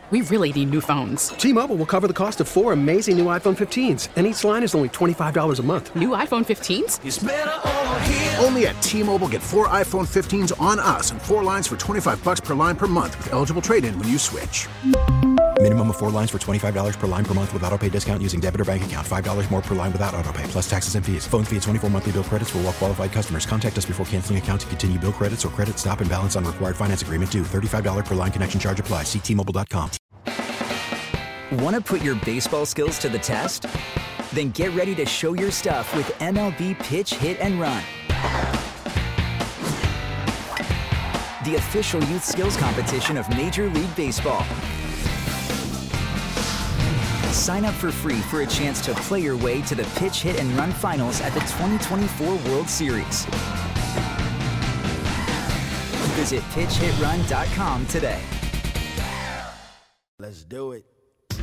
We really need new phones. T-Mobile will cover the cost of 4 amazing new iPhone 15s, and each line is only $25 a month. New iPhone 15s? It's better over here. Only at T-Mobile, get 4 iPhone 15s on us and 4 lines for $25 per line per month with eligible trade-in when you switch. Minimum of 4 lines for $25 per line per month with autopay discount using debit or bank account. $5 more per line without autopay, plus taxes and fees. Phone fee at 24 monthly bill credits for well-qualified customers. Contact us before canceling account to continue bill credits or credit stop and balance on required finance agreement due. $35 per line connection charge applies. See T-Mobile.com. Want to put your baseball skills to the test? Then get ready to show your stuff with MLB Pitch, Hit, and Run. The official youth skills competition of Major League Baseball. Sign up for free for a chance to play your way to the Pitch, Hit, and Run finals at the 2024 World Series. Visit pitchhitrun.com today. Let's do it.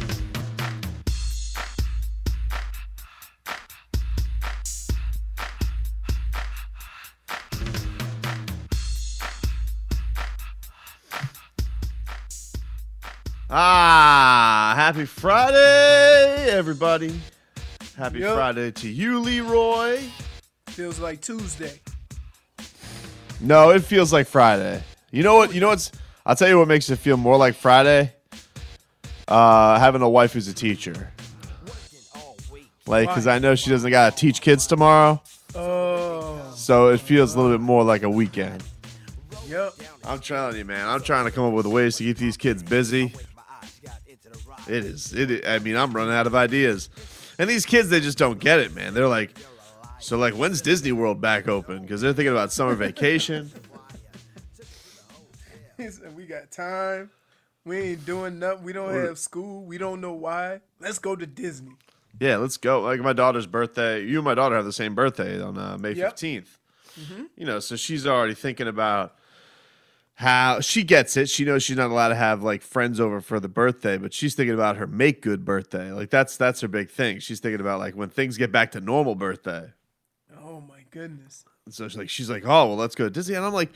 Happy Friday, everybody. Happy Friday to you, Leroy. Feels like Tuesday. No, it feels like Friday. You know what's I'll tell you what makes it feel more like Friday. Having a wife who's a teacher. Like, because I know she doesn't got to teach kids tomorrow. Oh. So it feels a little bit more like a weekend. Yep. I'm telling you, man. I'm trying to come up with ways to keep these kids busy. I mean, I'm running out of ideas. And these kids, they just don't get it, man. They're like, so like, when's Disney World back open? Because they're thinking about summer vacation. He said, we got time. We ain't doing nothing. We don't have school. We don't know why. Let's go to Disney. Yeah, let's go. Like my daughter's birthday. You and my daughter have the same birthday on May 15th. Mm-hmm. You know, so she's already thinking about how she gets it. She knows she's not allowed to have like friends over for the birthday, but she's thinking about her make good birthday. Like that's her big thing. She's thinking about like when things get back to normal birthday. Oh my goodness. And so she's like, oh, well, let's go to Disney. And I'm like,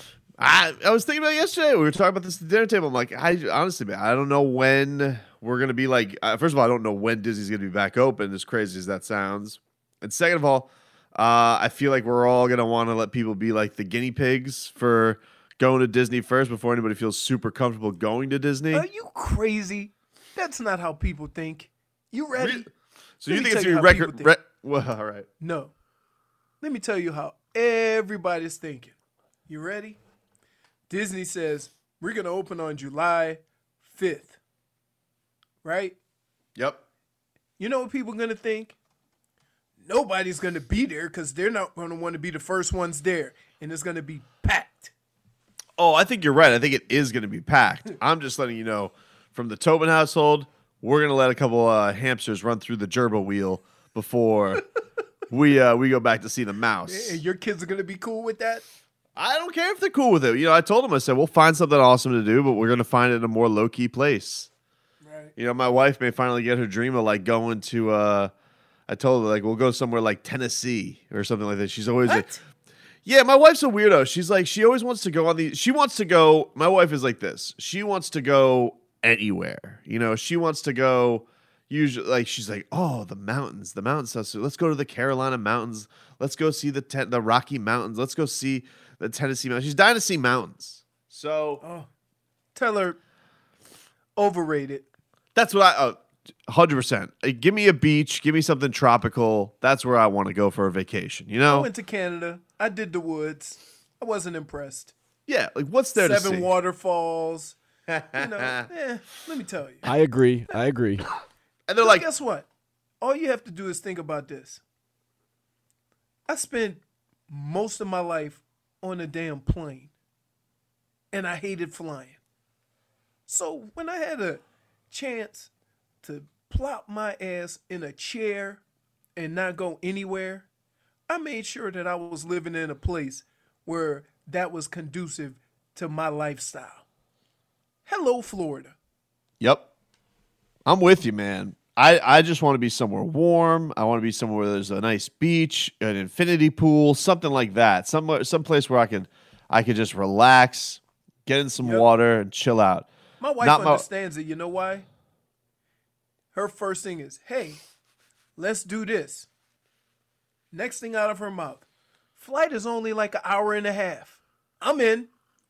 I was thinking about it yesterday. We were talking about this at the dinner table. I'm like, honestly, man, I don't know when we're going to be like, first of all, I don't know when Disney's going to be back open, as crazy as that sounds. And second of all, I feel like we're all going to want to let people be like the guinea pigs for going to Disney first before anybody feels super comfortable going to Disney. Are you crazy? That's not how people think. You ready? Really? So you think it's your record? Well, all right. No. Let me tell you how everybody's thinking. You ready? Disney says we're going to open on July 5th. Right? Yep. You know what people are going to think? Nobody's going to be there because they're not going to want to be the first ones there. And it's going to be packed. Oh, I think you're right. I think it is going to be packed. I'm just letting you know, from the Tobin household, we're going to let a couple hamsters run through the gerbil wheel before we go back to see the mouse. And your kids are going to be cool with that? I don't care if they're cool with it. You know, I told them, I said, we'll find something awesome to do, but we're going to find it in a more low-key place. Right. You know, my wife may finally get her dream of, like, going to, I told her, like, we'll go somewhere like Tennessee or something like that. She's always like, yeah, my wife's a weirdo. She's like, she always wants to go on these. She wants to go. My wife is like this. She wants to go anywhere. You know, she wants to go. Usually, like she's like, oh, the mountains stuff. So let's go to the Carolina mountains. Let's go see the Rocky Mountains. Let's go see the Tennessee mountains. She's dying to see mountains. So, tell her overrated. That's what 100%. Give me a beach. Give me something tropical. That's where I want to go for a vacation. You know, I went to Canada. I did the woods. I wasn't impressed. Yeah, like what's there to see? 7 waterfalls. Let me tell you. I agree. And they're like, guess what? All you have to do is think about this. I spent most of my life on a damn plane, and I hated flying. So when I had a chance to plop my ass in a chair and not go anywhere, I made sure that I was living in a place where that was conducive to my lifestyle. Hello, Florida. Yep. I'm with you, man. I just want to be somewhere warm. I want to be somewhere where there's a nice beach, an infinity pool, something like that. Some place where I could just relax, get in some water, and chill out. My wife understands it. You know why? Her first thing is, hey, let's do this. Next thing out of her mouth, flight is only like an hour and a half. I'm in.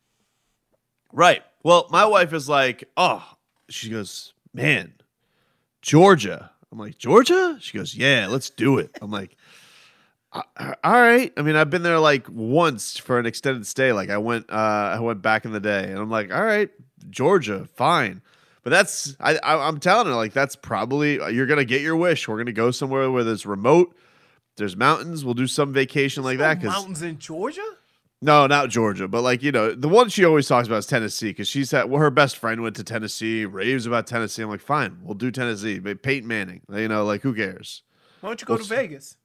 Right. Well, my wife is like, she goes, man, Georgia. I'm like, Georgia? She goes, yeah, let's do it. I'm like, all right. I mean, I've been there like once for an extended stay. Like I went back in the day, and I'm like, all right, Georgia, fine. But I'm telling her, like, that's probably, you're going to get your wish. We're going to go somewhere where there's remote, there's mountains. We'll do some vacation like that. Mountains in Georgia? No, not Georgia. But, like, the one she always talks about is Tennessee, because her best friend went to Tennessee, raves about Tennessee. I'm like, fine, we'll do Tennessee. Peyton Manning, like, who cares? Why don't you go to Vegas?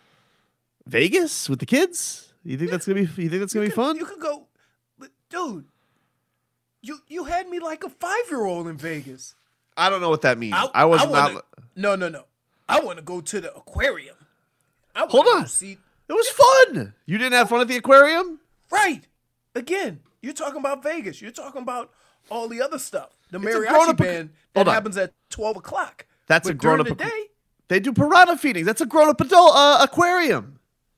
Vegas with the kids? You think that's gonna be fun? You could go, dude. You had me like a 5-year-old in Vegas. I don't know what that means. No. I want to go to the aquarium. Hold on. It was fun. You didn't have fun at the aquarium? Right. Again, you're talking about Vegas. You're talking about all the other stuff. The mariachi band that happens at 12 o'clock. That's a grown-up. Day, they do piranha feeding. That's a grown-up adult aquarium.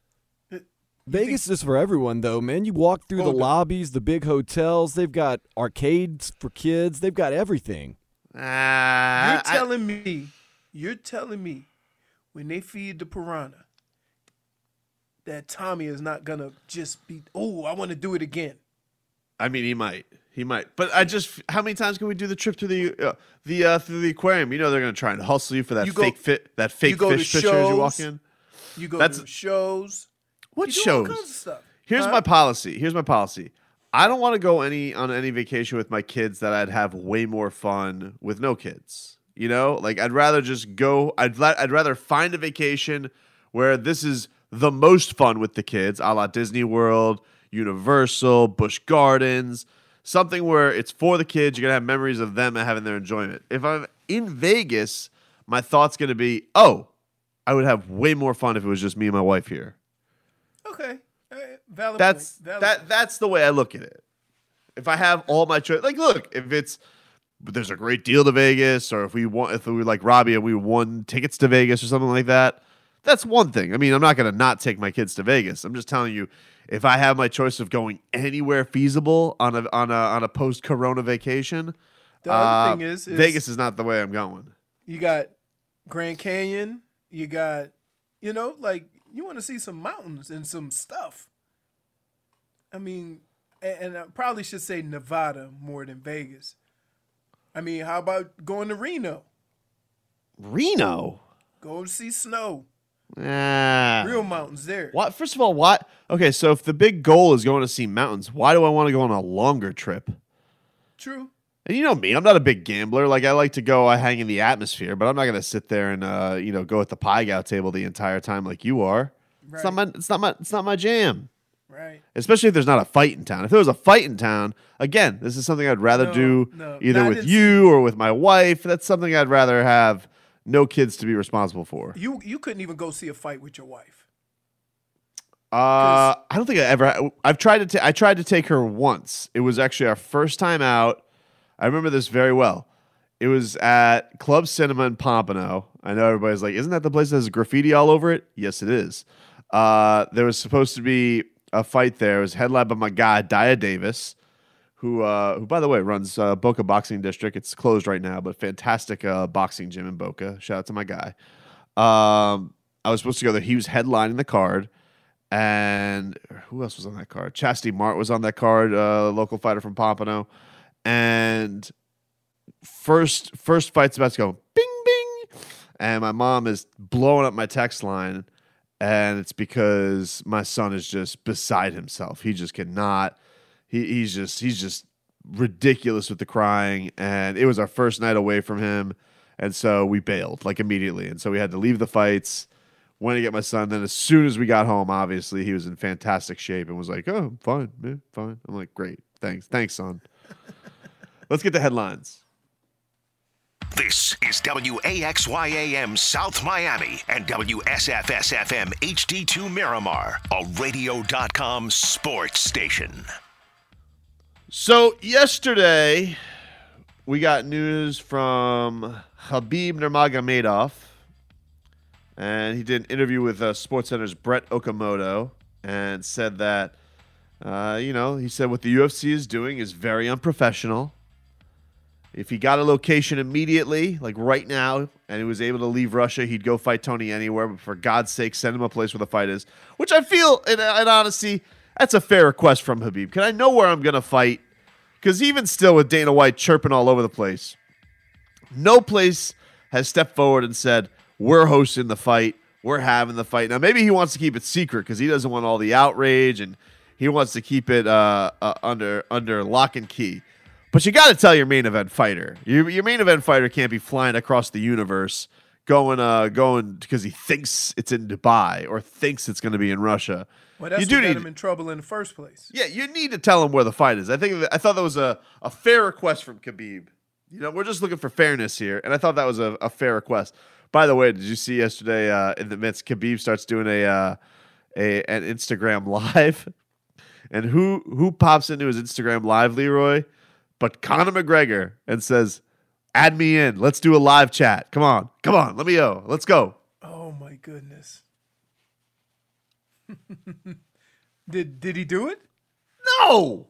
Vegas is for everyone, though, man. You walk through the lobbies, the big hotels. They've got arcades for kids. They've got everything. You're telling me when they feed the piranha that Tommy is not going to just be, I want to do it again. I mean, he might. But how many times can we do the trip to the aquarium? You know they're going to try and hustle you for that fake fish picture as you walk in. You go to shows. What you shows? Do all kinds of stuff. Here's my policy. I don't want to go on any vacation with my kids that I'd have way more fun with no kids. Like I'd rather just go. I'd rather find a vacation where this is the most fun with the kids, a la Disney World, Universal, Busch Gardens, something where it's for the kids. You're gonna have memories of them and having their enjoyment. If I'm in Vegas, my thought's gonna be, I would have way more fun if it was just me and my wife here. Okay, valid. That's point. the way I look at it. If I have all my choice, like, look, if there's a great deal to Vegas, or if we like Robbie and we won tickets to Vegas or something like that, that's one thing. I mean, I'm not going to not take my kids to Vegas. I'm just telling you, if I have my choice of going anywhere feasible on a post-corona vacation, the other thing is Vegas is not the way I'm going. You got Grand Canyon. You got, like. You want to see some mountains and some stuff. I mean, and I probably should say Nevada more than Vegas. I mean, how about going to Reno? Reno? Go to see snow. Real mountains there. What? First of all, what? Okay, so if the big goal is going to see mountains, why do I want to go on a longer trip? True. And you know me, I'm not a big gambler. Like, I like to go, I hang in the atmosphere, but I'm not going to sit there and go at the pie gow table the entire time like you are. Right. It's not my jam. Right. Especially if there's not a fight in town. If there was a fight in town, again, this is something I'd rather do either with you or with my wife. That's something I'd rather have no kids to be responsible for. You couldn't even go see a fight with your wife. I don't think I tried to take her once. It was actually our first time out. I remember this very well. It was at Club Cinema in Pompano. I know everybody's like, isn't that the place that has graffiti all over it? Yes, it is. There was supposed to be a fight there. It was headlined by my guy, Dia Davis, who by the way, runs Boca Boxing District. It's closed right now, but fantastic boxing gym in Boca. Shout out to my guy. I was supposed to go there. He was headlining the card. And who else was on that card? Chastity Mart was on that card, local fighter from Pompano. And first fight's about to go bing, bing. And my mom is blowing up my text line. And it's because my son is just beside himself. He just cannot. He's just ridiculous with the crying. And it was our first night away from him. And so we bailed like immediately. And so we had to leave the fights. Went to get my son. Then as soon as we got home, obviously, he was in fantastic shape and was like, oh, I'm fine, man, fine. I'm like, great. Thanks, son. Let's get the headlines. This is WAXYAM South Miami and WSFS-FM HD2 Miramar, a radio.com sports station. So yesterday, we got news from Khabib Nurmagomedov, and he did an interview with SportsCenter's Brett Okamoto and said that, he said what the UFC is doing is very unprofessional. If he got a location immediately, like right now, and he was able to leave Russia, he'd go fight Tony anywhere. But for God's sake, send him a place where the fight is, which I feel, in honesty, that's a fair request from Khabib. Can I know where I'm going to fight? Because even still with Dana White chirping all over the place, no place has stepped forward and said, we're hosting the fight, we're having the fight. Now, maybe he wants to keep it secret because he doesn't want all the outrage and he wants to keep it under lock and key. But you got to tell your main event fighter. Your main event fighter can't be flying across the universe going because he thinks it's in Dubai or thinks it's going to be in Russia. Well, that's what got him in trouble in the first place. Yeah, you need to tell him where the fight is. I thought that was a fair request from Khabib. We're just looking for fairness here, and I thought that was a fair request. By the way, did you see yesterday in the midst, Khabib starts doing an Instagram live, and who pops into his Instagram live, Leroy? But Conor McGregor, and says, "Add me in. Let's do a live chat. Come on, let me go. Let's go." Oh my goodness. Did he do it? No.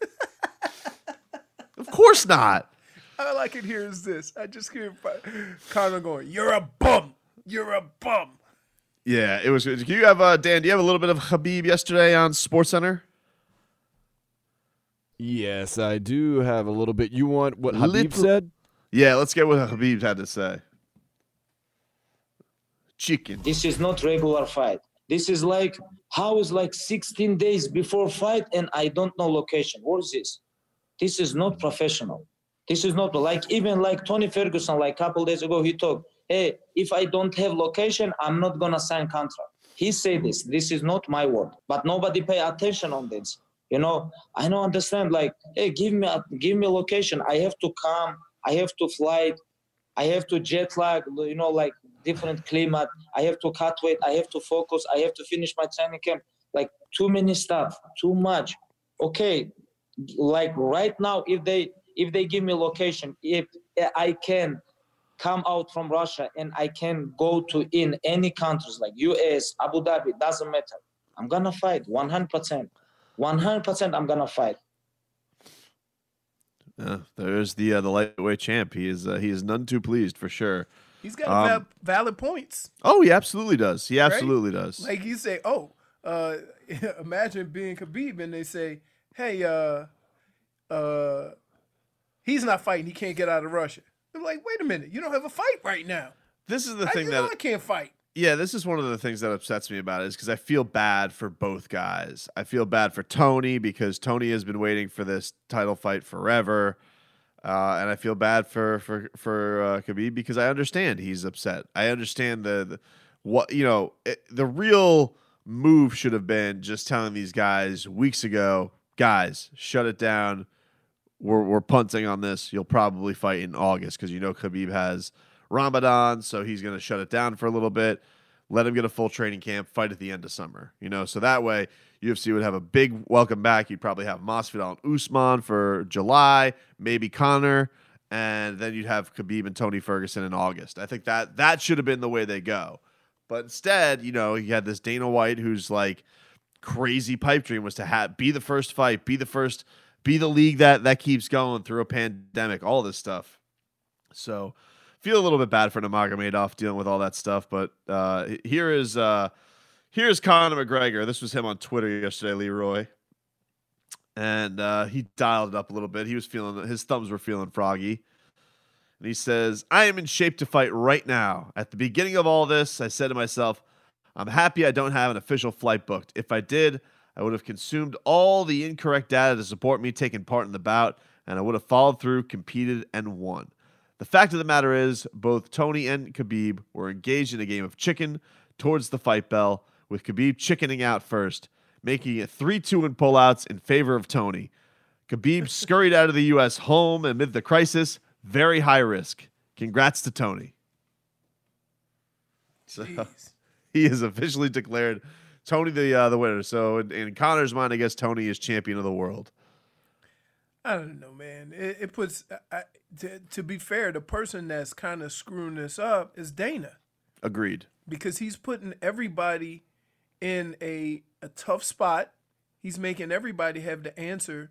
Of course not. All I can hear is this. I just hear Conor going, "You're a bum. You're a bum." Yeah, it was good. Do you have Dan? Do you have a little bit of Khabib yesterday on SportsCenter? Yes, I do have a little bit. You want what Khabib said? Yeah, let's get what Khabib had to say. Chicken. This is not regular fight. This is like, how is like 16 days before fight and I don't know location. What is this? This is not professional. This is not like, even like Tony Ferguson, like a couple days ago, he talked, hey, if I don't have location, I'm not going to sign contract. He said this. This is not my word. But nobody pay attention on this. I don't understand. Like, hey, give me location. I have to come. I have to fly. I have to jet lag. Like different climate. I have to cut weight. I have to focus. I have to finish my training camp. Like too many stuff. Too much. Okay, like right now, if they give me location, if I can come out from Russia and I can go to in any countries like US, Abu Dhabi, doesn't matter. I'm gonna fight 100%. 100% I'm going to fight. There's the lightweight champ. He is none too pleased for sure. He's got valid points. Oh, he absolutely does. He absolutely does. Like you say, imagine being Khabib and they say, hey, he's not fighting. He can't get out of Russia. I'm like, wait a minute. You don't have a fight right now. This is the thing that I can't fight. Yeah, this is one of the things that upsets me about it is because I feel bad for both guys. I feel bad for Tony because Tony has been waiting for this title fight forever, and I feel bad for Khabib because I understand he's upset. I understand the real move should have been just telling these guys weeks ago, guys, shut it down. We're punting on this. You'll probably fight in August because Khabib has Ramadan, so he's going to shut it down for a little bit, let him get a full training camp, fight at the end of summer, so that way UFC would have a big welcome back. You'd probably have Masvidal and Usman for July, maybe Conor, and then you'd have Khabib and Tony Ferguson in August. I think that should have been the way they go. But instead, you had this Dana White who's like crazy pipe dream was to be the first fight, be the league that keeps going through a pandemic, all this stuff. So feel a little bit bad for Nurmagomedov dealing with all that stuff, but here's Conor McGregor. This was him on Twitter yesterday, Leroy, and he dialed it up a little bit. He was his thumbs were feeling froggy, and he says, "I am in shape to fight right now. At the beginning of all this, I said to myself, I'm happy I don't have an official flight booked. If I did, I would have consumed all the incorrect data to support me taking part in the bout, and I would have followed through, competed, and won. The fact of the matter is, both Tony and Khabib were engaged in a game of chicken towards the fight bell, with Khabib chickening out first, making it 3-2 in pullouts in favor of Tony. Khabib scurried out of the U.S. home amid the crisis. Very high risk. Congrats to Tony." So he is officially declared Tony the winner. So in Conor's mind, I guess Tony is champion of the world. I don't know, man. It puts to be fair, the person that's kind of screwing this up is Dana. Agreed. Because he's putting everybody in a tough spot. He's making everybody have to answer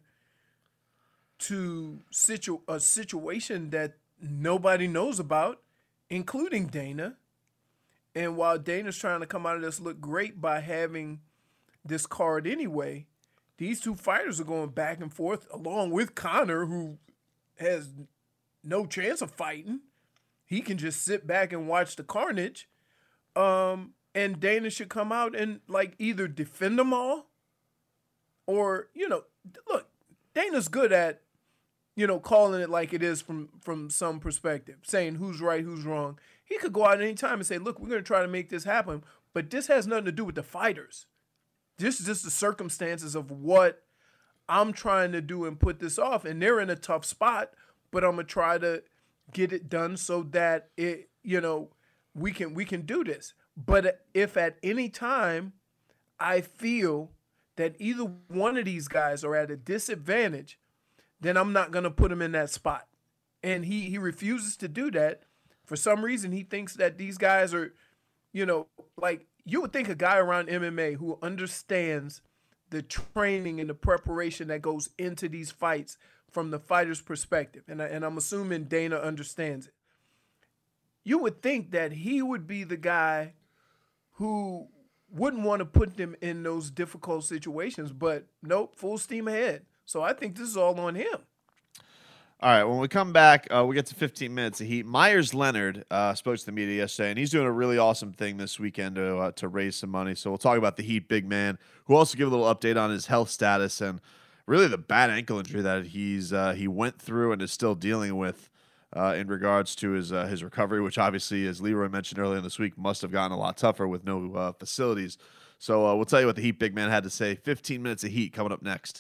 to a situation that nobody knows about, including Dana. And while Dana's trying to come out of this look great by having this card anyway, these two fighters are going back and forth along with Conor, who has no chance of fighting. He can just sit back and watch the carnage. And Dana should come out and like either defend them all or, look, Dana's good at, calling it like it is from some perspective, saying who's right, who's wrong. He could go out any time and say, look, we're going to try to make this happen, but this has nothing to do with the fighters. This is just the circumstances of what I'm trying to do and put this off. And they're in a tough spot, but I'm going to try to get it done so that it, we can do this. But if at any time I feel that either one of these guys are at a disadvantage, then I'm not going to put him in that spot. And he refuses to do that. For some reason, he thinks that these guys are, like you would think a guy around MMA who understands the training and the preparation that goes into these fights from the fighter's perspective. And I'm assuming Dana understands it. You would think that he would be the guy who wouldn't want to put them in those difficult situations, but nope, full steam ahead. So I think this is all on him. All right, when we come back, we get to 15 minutes of heat. Myers Leonard spoke to the media yesterday, and he's doing a really awesome thing this weekend to raise some money. So we'll talk about the Heat big man, who also give a little update on his health status and really the bad ankle injury that he went through and is still dealing with in regards to his recovery, which obviously, as Leroy mentioned earlier this week, must have gotten a lot tougher with no facilities. So we'll tell you what the Heat big man had to say. 15 minutes of heat coming up next.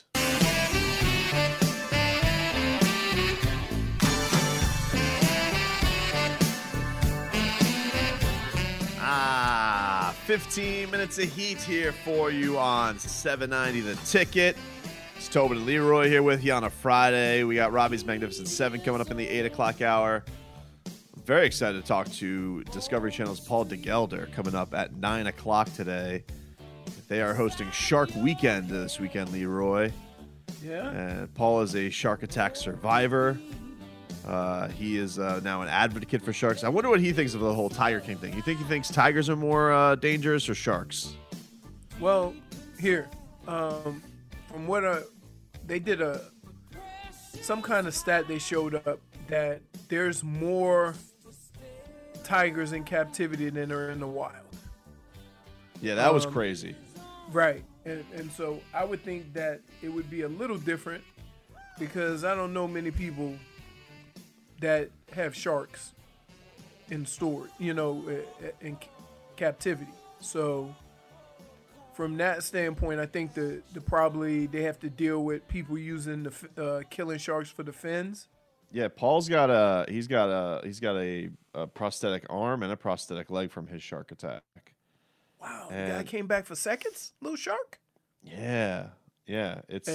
15 minutes of heat here for you on 790 The Ticket. It's Tobin and Leroy here with you on a Friday. We got Robbie's Magnificent 7 coming up in the 8 o'clock hour. I'm very excited to talk to Discovery Channel's Paul DeGelder coming up at 9 o'clock today. They are hosting Shark Weekend this weekend, Leroy. Yeah. And Paul is a shark attack survivor. He is now an advocate for sharks. I wonder what he thinks of the whole Tiger King thing. You think he thinks tigers are more dangerous or sharks? Well, here, from what they did some kind of stat they showed up that there's more tigers in captivity than are in the wild. Yeah, that was crazy. Right. And so I would think that it would be a little different because I don't know many people that have sharks in storage, in captivity. So from that standpoint, I think the probably they have to deal with people using the killing sharks for the fins. Yeah, Paul's got a prosthetic arm and a prosthetic leg from his shark attack. Wow, the guy came back for seconds, little shark. Yeah, it's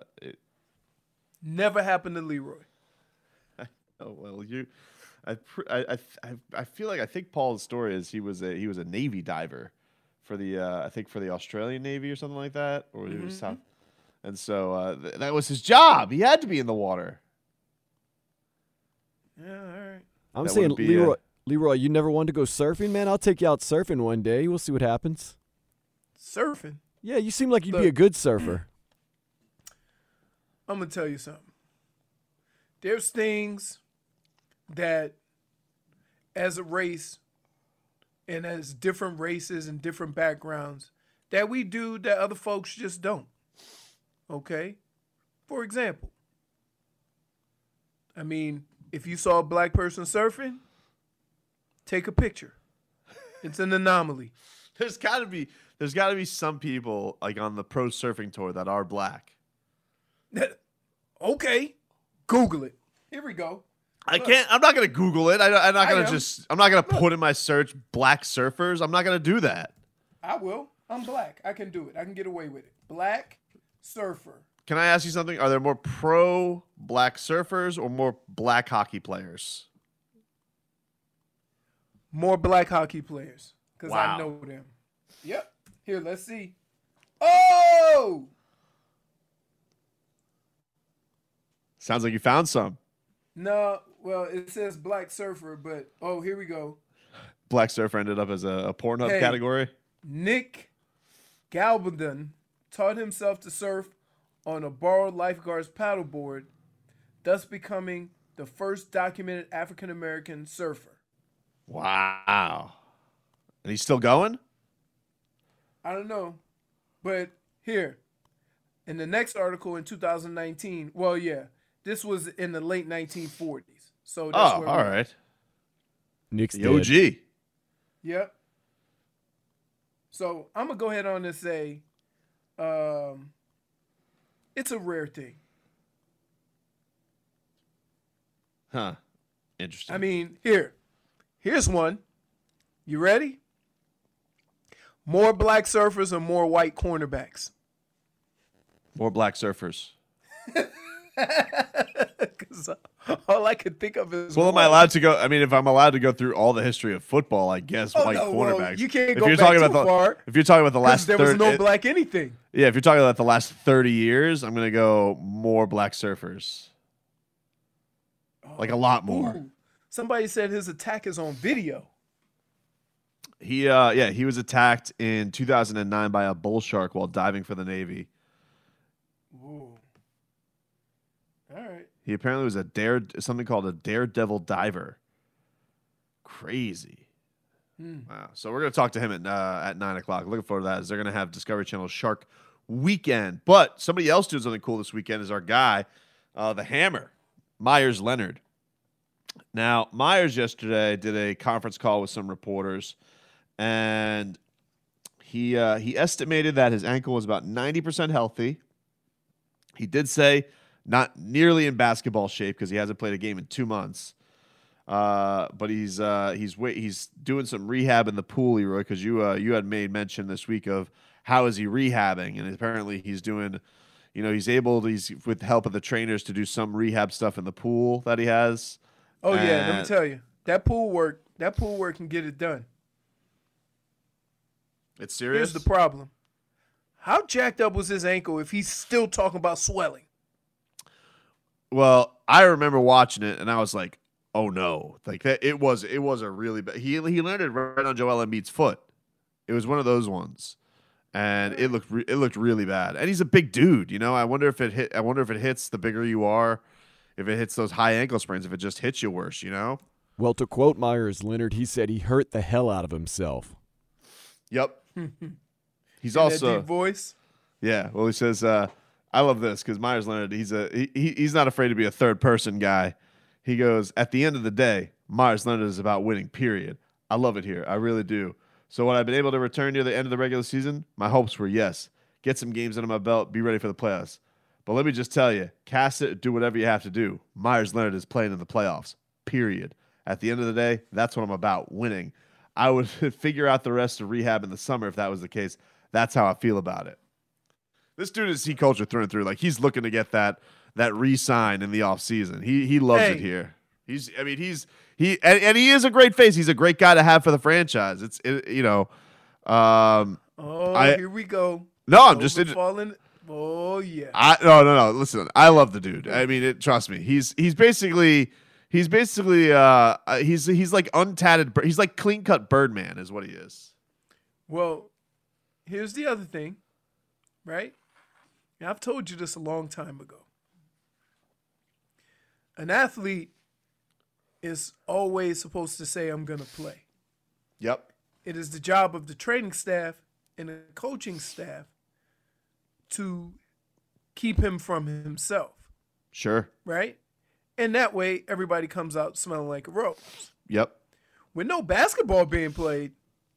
never happened to Leroy. Oh well, I feel like I think Paul's story is he was a Navy diver for the Australian Navy or something like that, or he was South, and so that was his job. He had to be in the water. Yeah, all right. I'm saying Leroy, you never wanted to go surfing, man. I'll take you out surfing one day. We'll see what happens. Surfing? Yeah, you seem like you'd be a good surfer. I'm gonna tell you something. There's things that as a race and as different races and different backgrounds that we do that other folks just don't. Okay? For example, I mean, if you saw a black person surfing, take a picture. It's an anomaly. There's got to be some people like on the pro surfing tour that are black. Okay. Google it. Here we go. I'm not going to Google it. I'm not going to put in my search black surfers. I'm not going to do that. I will. I'm black. I can do it. I can get away with it. Black surfer. Can I ask you something? Are there more pro black surfers or more black hockey players? More black hockey players because Wow. I know them. Yep. Here, let's see. Oh! Sounds like you found some. No, well, it says black surfer, but here we go. Black surfer ended up as a Pornhub category. Nick Galbadon taught himself to surf on a borrowed lifeguard's paddleboard, thus becoming the first documented African-American surfer. Wow. And he's still going? I don't know. But here, in the next article in 2019, this was in the late 1940s. So that's all right. Nick's the dead. OG. Yep. So I'm going to go ahead on and say it's a rare thing. Huh. Interesting. I mean, here's one. You ready? More black surfers or more white cornerbacks? More black surfers. Because all I could think of is. Well, am I allowed to go? I mean, if I'm allowed to go through all the history of football, I guess white cornerbacks. You can't if go you're back talking too about far. If you're talking about the last, there was no black anything. Yeah, if you're talking about the last 30 years, I'm gonna go more black surfers. Like a lot more. Ooh. Somebody said his attack is on video. He was attacked in 2009 by a bull shark while diving for the Navy. Ooh. All right. He apparently was something called a daredevil diver. Crazy. Wow. So we're gonna talk to him at 9:00. Looking forward to that. As they're gonna have Discovery Channel Shark Weekend. But somebody else doing something cool this weekend is our guy, the Hammer, Myers Leonard. Now, Myers yesterday did a conference call with some reporters, and he estimated that his ankle was about 90% healthy. He did say not nearly in basketball shape because he hasn't played a game in 2 months. But he's doing some rehab in the pool, Leroy, because you had made mention this week of how is he rehabbing, and apparently he's doing, he's with the help of the trainers to do some rehab stuff in the pool that he has. Oh yeah, let me tell you, that pool work can get it done. It's serious. Here's the problem: how jacked up was his ankle if he's still talking about swelling? Well, I remember watching it, and I was like, "Oh no!" Like that, it was a really bad. He landed right on Joel Embiid's foot. It was one of those ones, and it looked really bad. And he's a big dude, I wonder if it hits the bigger you are, if it hits those high ankle sprains, if it just hits you worse, Well, to quote Myers Leonard, he said he hurt the hell out of himself. Yep. He's In also that deep voice. Yeah. Well, he says, I love this because Myers Leonard, he's not afraid to be a third person guy. He goes, at the end of the day, Myers Leonard is about winning, period. I love it here. I really do. So what I've been able to return near the end of the regular season, my hopes were, yes, get some games under my belt, be ready for the playoffs. But let me just tell you, cast it, do whatever you have to do. Myers Leonard is playing in the playoffs, period. At the end of the day, that's what I'm about, winning. I would figure out the rest of rehab in the summer if that was the case. That's how I feel about it. This dude is C culture through and through. Like, he's looking to get that re-sign in the offseason. He loves it here. He is a great face. He's a great guy to have for the franchise. Here we go. No, I'm just falling. Oh yeah. No. Listen, I love the dude. I mean, trust me. He's basically he's like untatted. He's like clean cut Birdman is what he is. Well, here's the other thing, right? Now, I've told you this a long time ago. An athlete is always supposed to say, I'm going to play. Yep. It is the job of the training staff and the coaching staff to keep him from himself. Sure. Right? And that way, everybody comes out smelling like a rose. Yep. With no basketball being played,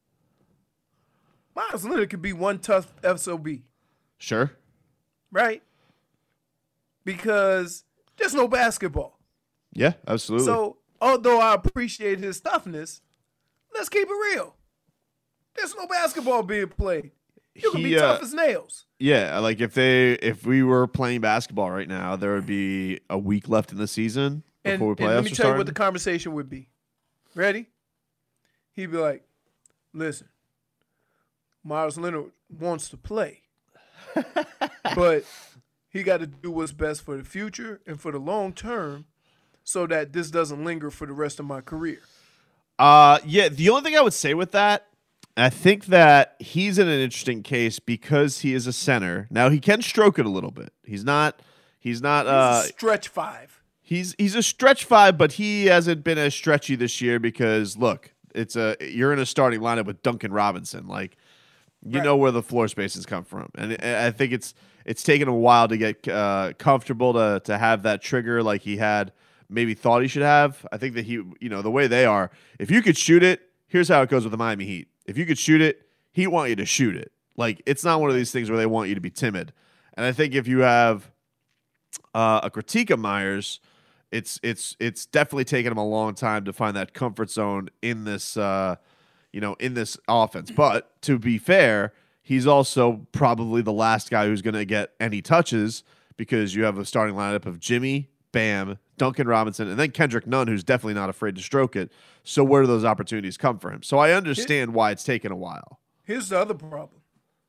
Myers Leonard could be one tough SOB. Sure. Right? Because there's no basketball. Yeah, absolutely. So, although I appreciate his toughness, let's keep it real. There's no basketball being played. You can be tough as nails. Yeah, like if we were playing basketball right now, there would be a week left in the season before we play. And let me tell you what the conversation would be. Ready? He'd be like, "Listen, Myles Leonard wants to play, but he got to do what's best for the future and for the long term, so that this doesn't linger for the rest of my career." Yeah. The only thing I would say with that, I think that he's in an interesting case because he is a center. Now he can stroke it a little bit. He's not. He's a stretch five. He's a stretch five, but he hasn't been as stretchy this year because look, you're in a starting lineup with Duncan Robinson. Like you know where the floor spaces come from, and I think it's taken a while to get comfortable to have that trigger like he had maybe thought he should have. I think that the way they are, if you could shoot it, here's how it goes with the Miami Heat. If you could shoot it, Heat want you to shoot it. Like it's not one of these things where they want you to be timid. And I think if you have a critique of Myers, it's definitely taken him a long time to find that comfort zone in this in this offense. But to be fair, he's also probably the last guy who's going to get any touches because you have a starting lineup of Jimmy, Bam, Duncan Robinson, and then Kendrick Nunn, who's definitely not afraid to stroke it. So where do those opportunities come for him? So I understand why it's taken a while. Here's the other problem.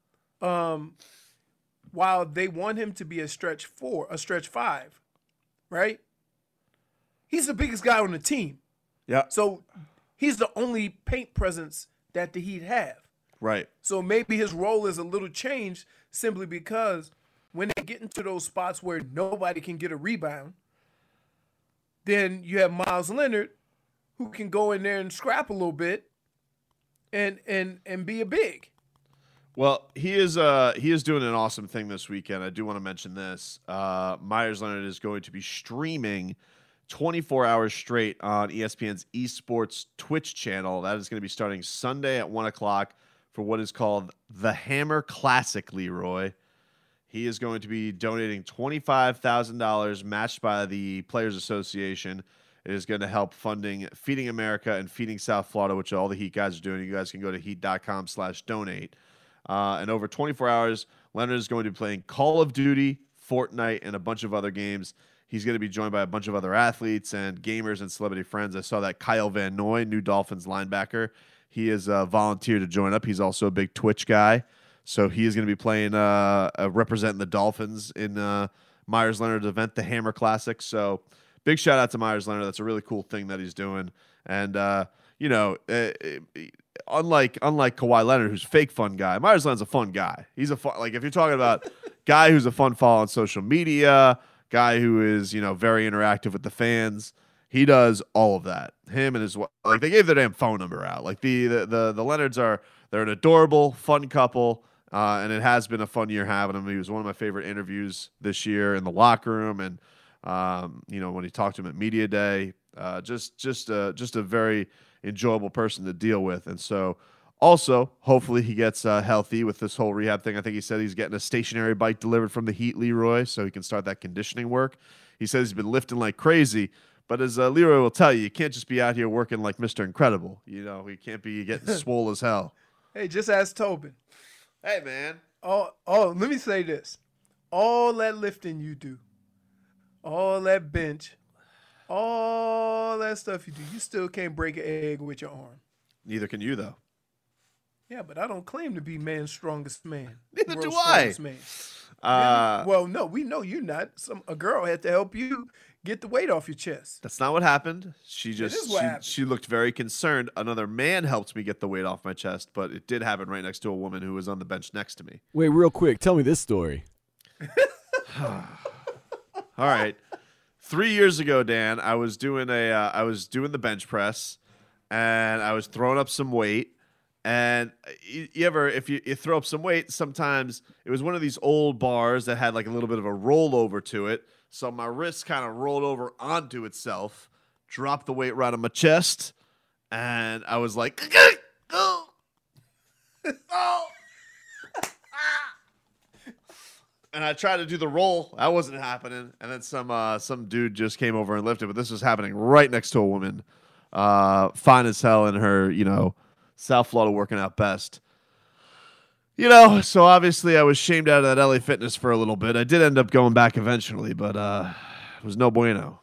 While they want him to be a stretch five, right? He's the biggest guy on the team. Yeah. So he's the only paint presence that the Heat have. Right. So maybe his role is a little changed simply because when they get into those spots where nobody can get a rebound, then you have Myles Leonard who can go in there and scrap a little bit and be a big. Well, he is doing an awesome thing this weekend. I do want to mention this. Myers Leonard is going to be streaming 24 hours straight on ESPN's eSports Twitch channel. That is going to be starting Sunday at 1 o'clock for what is called the Hammer Classic, Leroy. He is going to be donating $25,000 matched by the Players Association. It is going to help funding Feeding America and Feeding South Florida, which all the Heat guys are doing. You guys can go to heat.com/donate. And over 24 hours, Leonard is going to be playing Call of Duty, Fortnite, and a bunch of other games. He's going to be joined by a bunch of other athletes and gamers and celebrity friends. I saw that Kyle Van Noy, new Dolphins linebacker, he has volunteered to join up. He's also a big Twitch guy. So he is going to be playing, representing the Dolphins in Myers Leonard's event, the Hammer Classic. So big shout out to Myers Leonard. That's a really cool thing that he's doing. And, unlike Kawhi Leonard, who's a fake fun guy, Myers Leonard's a fun guy. He's a fun, like if you're talking about guy who's a fun follow on social media, guy who is, very interactive with the fans, he does all of that. Him and his, like they gave their damn phone number out. Like the Leonards they're an adorable, fun couple. And it has been a fun year having him. He was one of my favorite interviews this year in the locker room, and when he talked to him at Media Day, just a very enjoyable person to deal with. And so, also, hopefully, he gets healthy with this whole rehab thing. I think he said he's getting a stationary bike delivered from the Heat, Leroy, so he can start that conditioning work. He says he's been lifting like crazy, but as Leroy will tell you can't just be out here working like Mr. Incredible. He can't be getting swole as hell. Hey, just ask Tobin. Hey, man. Oh, let me say this. All that lifting you do, all that bench, all that stuff you do, you still can't break an egg with your arm. Neither can you, though. Yeah, but I don't claim to be man's strongest man. Neither do I. Man. Well, no, we know you're not. A girl had to help you get the weight off your chest. That's not what happened. She looked very concerned. Another man helped me get the weight off my chest, but it did happen right next to a woman who was on the bench next to me. Wait, real quick. Tell me this story. All right. 3 years ago, Dan, I was doing the bench press, and I was throwing up some weight. And if you throw up some weight, sometimes it was one of these old bars that had like a little bit of a rollover to it. So my wrist kind of rolled over onto itself, dropped the weight right on my chest, and I was like, oh. And I tried to do the roll. That wasn't happening. And then some dude just came over and lifted. But this was happening right next to a woman, fine as hell in her, South Florida working out best. So obviously I was shamed out of that LA Fitness for a little bit. I did end up going back eventually, but it was no bueno.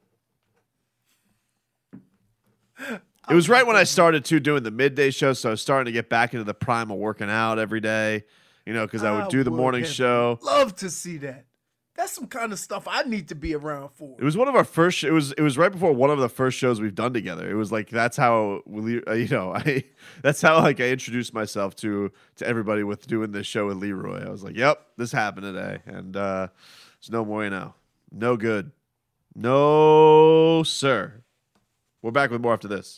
It was right when I started doing the midday show, so I was starting to get back into the prime of working out every day, because I would do the morning show. Love to see that. That's some kind of stuff I need to be around for. It was one of our first. It was right before one of the first shows we've done together. It was like that's how that's how I introduced myself to everybody with doing this show with Leroy. I was like, "Yep, this happened today," and it's no bueno, no good, no sir. We're back with more after this.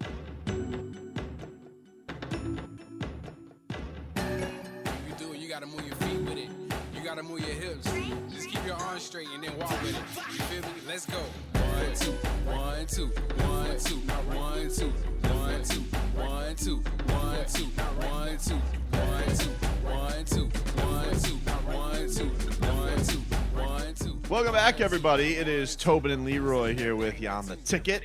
You gotta move your feet with it. You gotta move your hips. Just keep your arms straight and then walk with it. You feel me? Let's go. 1, 2, 1, 2, 1, 2, 1, 2, 1, 2, 1, 2, 1, 2, 1, 2, 1, 2, 1, 2, 1, 2, 1, 2, 1, 2, 1, 2. Welcome back, everybody. It is Tobin and Leroy here with you on the ticket.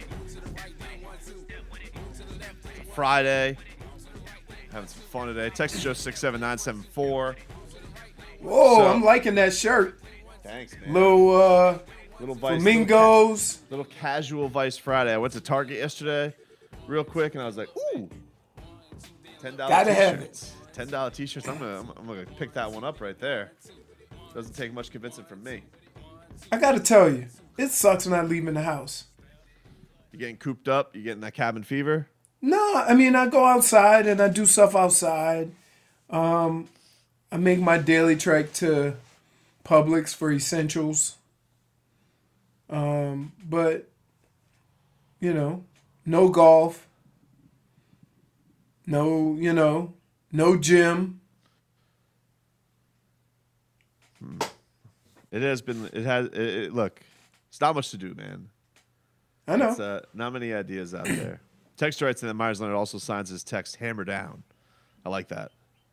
Friday. Having some fun today. Text show 67974. Whoa, I'm liking that shirt. Thanks, man. Little Vice, flamingos. Little casual Vice Friday. I went to Target yesterday real quick, and I was like, ooh, $10 Gotta have t-shirts. $10 t-shirts. I'm gonna pick that one up right there. Doesn't take much convincing from me. I gotta tell you, it sucks not leaving the house. You getting cooped up? You getting that cabin fever? No, I mean, I go outside and I do stuff outside. I make my daily trek to Publix for essentials. But, no golf. No gym. Look, it's not much to do, man. I know. It's, not many ideas out there. Text writes, and then Myers Leonard also signs his text "Hammer Down." I like that.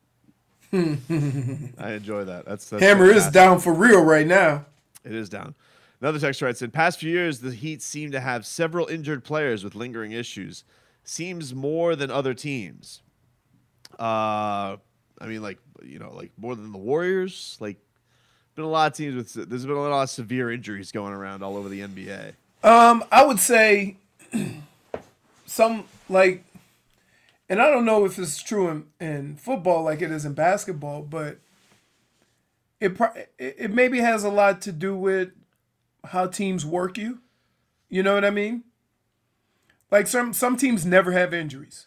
I enjoy that. That's Hammer fantastic. is down for real right now. It is down. Another text writes, in past few years, the Heat seem to have several injured players with lingering issues. Seems more than other teams. Like more than the Warriors. Like, been a lot of teams with. There's been a lot of severe injuries going around all over the NBA. I would say. And I don't know if it's true in football like it is in basketball, but it maybe has a lot to do with how teams work you. You know what I mean? Like some teams never have injuries.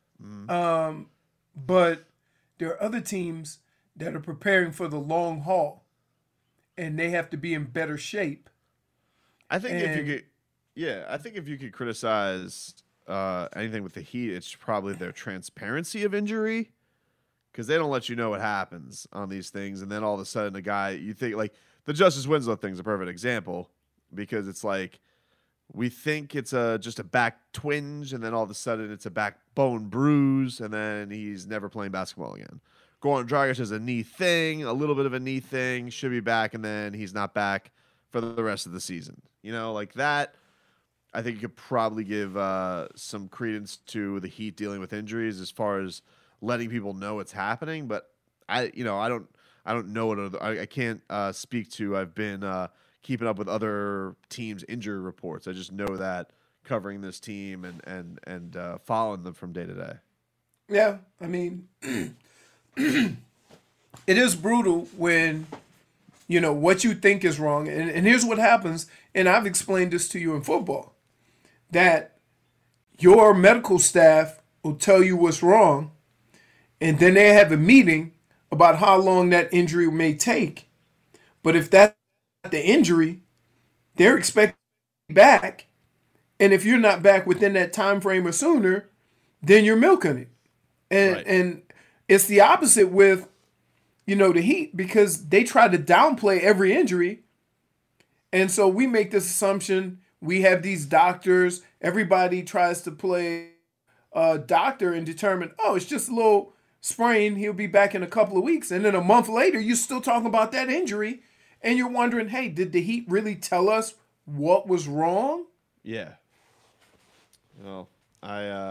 But there are other teams that are preparing for the long haul and they have to be in better shape. I think if you could criticize anything with the Heat, it's probably their transparency of injury, because they don't let you know what happens on these things, and then all of a sudden, a guy you think like the Justice Winslow thing is a perfect example, because it's like we think it's just a back twinge, and then all of a sudden it's a backbone bruise, and then he's never playing basketball again. Goran Dragic has a knee thing, a little bit of a knee thing, should be back, and then he's not back for the rest of the season. Like that. I think you could probably give some credence to the Heat dealing with injuries as far as letting people know it's happening. But I don't know what I can't speak to. I've been keeping up with other teams' injury reports. I just know that covering this team and following them from day to day. Yeah, I mean, it is brutal when what you think is wrong, and here's what happens. And I've explained this to you in football. That your medical staff will tell you what's wrong, and then they have a meeting about how long that injury may take. But if that's the injury, they're expecting you back, and if you're not back within that time frame or sooner, then you're milking it. And it's the opposite with the Heat, because they try to downplay every injury, and so we make this assumption. We have these doctors. Everybody tries to play doctor and determine, it's just a little sprain. He'll be back in a couple of weeks. And then a month later, you're still talking about that injury. And you're wondering, hey, did the Heat really tell us what was wrong? Yeah. I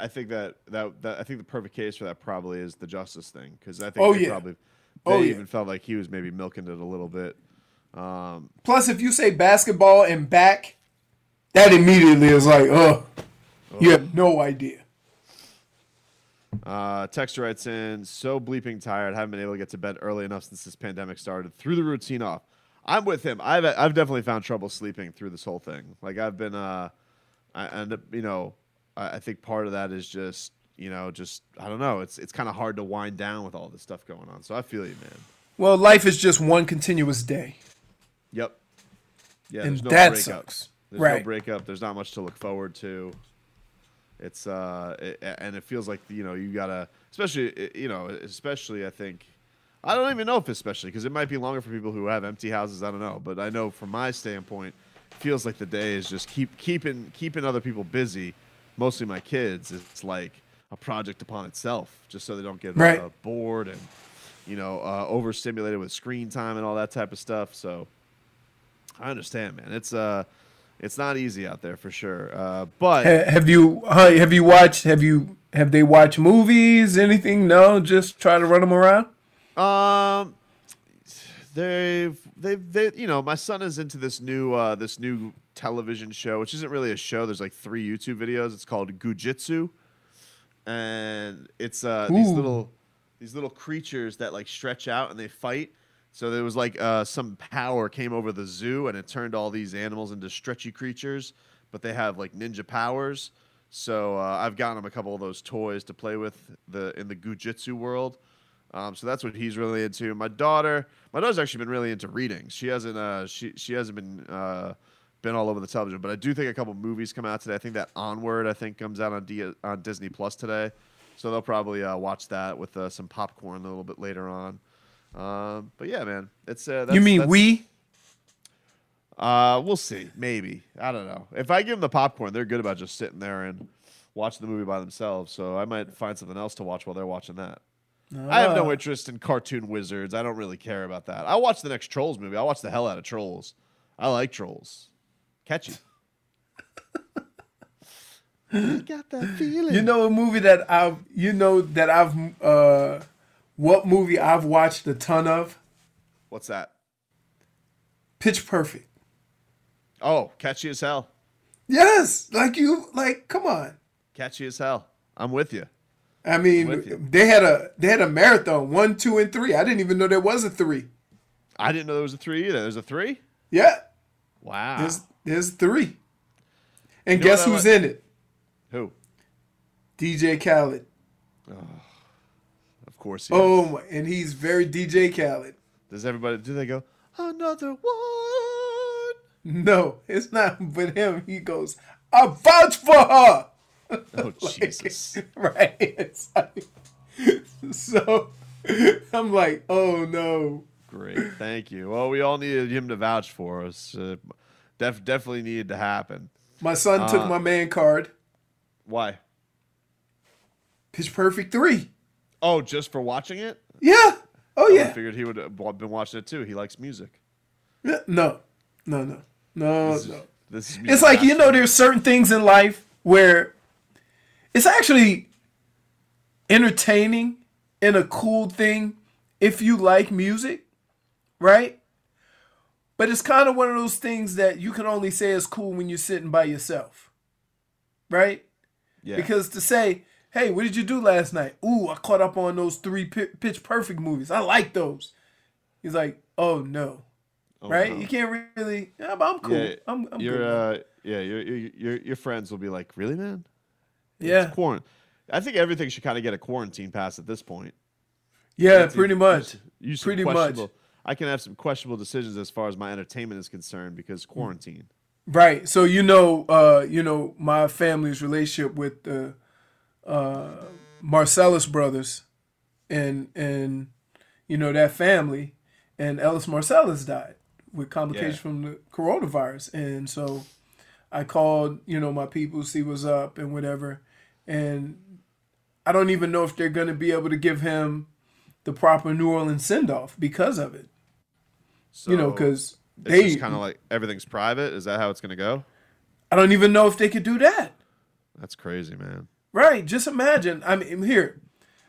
I think that I think the perfect case for that probably is the Justice thing, because I think they even felt like he was maybe milking it a little bit. Plus, if you say basketball and back, that immediately is like, you have no idea. Texter writes in, so bleeping tired. Haven't been able to get to bed early enough since this pandemic started. Threw the routine off. I'm with him. I've definitely found trouble sleeping through this whole thing. Like I've been, I think part of that is just I don't know. It's kind of hard to wind down with all this stuff going on. So I feel you, man. Well, life is just one continuous day. Yep. Yeah, and there's no that breakup. sucks. There's no breakup. There's not much to look forward to. It's and it feels like you gotta, especially I think. I don't even know if especially, because it might be longer for people who have empty houses. I don't know, but I know from my standpoint, it feels like the day is just keeping other people busy. Mostly my kids. It's like a project upon itself, just so they don't get bored and overstimulated with screen time and all that type of stuff. So I understand, man. It's not easy out there for sure. But have they watched movies? Anything? No, just try to run them around. They've my son is into this new television show, which isn't really a show. There's like 3 YouTube videos. It's called Gujitsu, and it's these little creatures that like stretch out and they fight. So there was like some power came over the zoo and it turned all these animals into stretchy creatures, but they have like ninja powers. So I've gotten him a couple of those toys to play with in the Gujitsu world. So that's what he's really into. My daughter's actually been really into reading. She hasn't she hasn't been all over the television, but I do think a couple movies come out today. I think that Onward comes out on Disney Plus today, so they'll probably watch that with some popcorn a little bit later on. But yeah, man, it's you mean we? We'll see. Maybe, I don't know. If I give them the popcorn, they're good about just sitting there and watching the movie by themselves. So I might find something else to watch while they're watching that. I have no interest in cartoon wizards. I don't really care about that. I'll watch the next Trolls movie. I'll watch the hell out of Trolls. I like Trolls. Catchy. You got that feeling. You know a movie that what movie I've watched a ton of? What's that? Pitch Perfect. Oh, catchy as hell. Yes, come on. Catchy as hell. I'm with you. I mean, they had a marathon 1, 2, and 3. I didn't even know there was a 3. I didn't know there was a 3 either. There's a 3? Yeah. Wow. There's 3. And guess who's in it? Who? DJ Khaled. Oh, of course he is. My, and he's very DJ Khaled. Do they go, another one? No, it's not but him. He goes, I vouch for her. Oh, Jesus. Right. So I'm like, oh no. Great. Thank you. Well, we all needed him to vouch for us. Definitely needed to happen. My son took my man card. Why? Pitch Perfect 3. Oh, just for watching it? Yeah. Oh, yeah. I figured he would have been watching it too. He likes music. Yeah. No. This is it's like, there's certain things in life where it's actually entertaining and a cool thing if you like music, right? But it's kind of one of those things that you can only say is cool when you're sitting by yourself, right? Yeah. Because to say, hey, what did you do last night? Ooh, I caught up on those 3 Pitch Perfect movies. I like those. He's like, oh, no. Right? No. You can't really, but I'm cool. Yeah, I'm good. Your friends will be like, really, man? Yeah. I think everything should kind of get a quarantine pass at this point. Yeah, pretty much. Pretty much. I can have some questionable decisions as far as my entertainment is concerned because quarantine. Right. So my family's relationship with the Marcellus brothers and that family, and Ellis Marcellus died with complications from the coronavirus. And so I called, my people, see what's up and whatever. And I don't even know if they're going to be able to give him the proper New Orleans send-off because of it. So because it's just kind of like everything's private. Is that how it's going to go? I don't even know if they could do that. That's crazy, man. Right. Just imagine. I mean, here,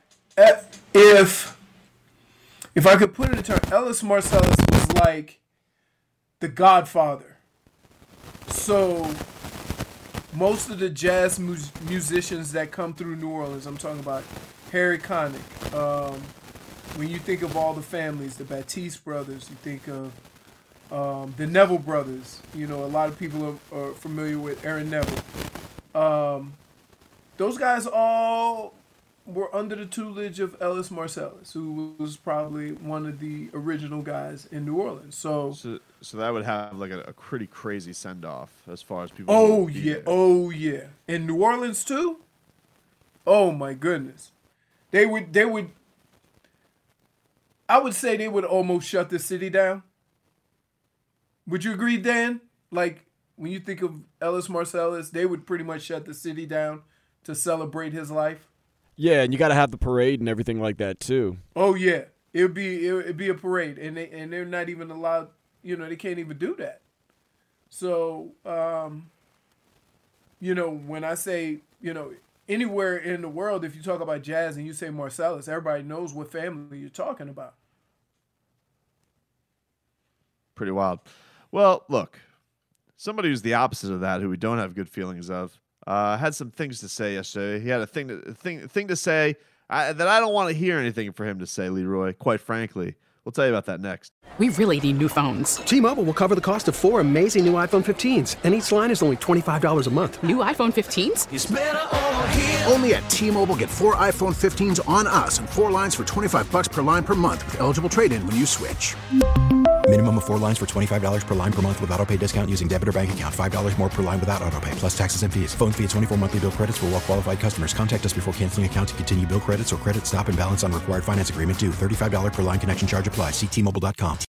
if I could put it in terms, Ellis Marsalis was like the Godfather. So most of the jazz musicians that come through New Orleans, I'm talking about Harry Connick. When you think of all the families, the Batiste brothers, you think of the Neville brothers. You know, a lot of people are familiar with Aaron Neville. Those guys all were under the tutelage of Ellis Marsalis, who was probably one of the original guys in New Orleans. So that would have like a pretty crazy send off as far as people. Oh yeah. In New Orleans too. Oh my goodness, they would. I would say they would almost shut the city down. Would you agree, Dan? Like when you think of Ellis Marsalis, they would pretty much shut the city down to celebrate his life. Yeah, and you got to have the parade and everything like that too. Oh yeah, it'd be a parade, and they're not even allowed. You know, they can't even do that. So, you know, when I say, you know, anywhere in the world, if you talk about jazz and you say Marsalis, everybody knows what family you're talking about. Pretty wild. Well, look, somebody who's the opposite of that, who we don't have good feelings of, had some things to say yesterday. He had a thing to say that I don't want to hear anything for him to say, Leroy, quite frankly. We'll tell you about that next. We really need new phones. T-Mobile will cover the cost of 4 amazing new iPhone 15s, and each line is only $25 a month. New iPhone 15s? It's better over here. Only at T-Mobile, get 4 iPhone 15s on us and 4 lines for $25 per line per month with eligible trade-in when you switch. Minimum of 4 lines for $25 per line per month with autopay discount using debit or bank account. $5 more per line without autopay, plus taxes and fees. Phone fee at 24 monthly bill credits for well-qualified customers. Contact us before canceling account to continue bill credits or credit stop and balance on required finance agreement due. $35 per line connection charge applies. See T-Mobile.com.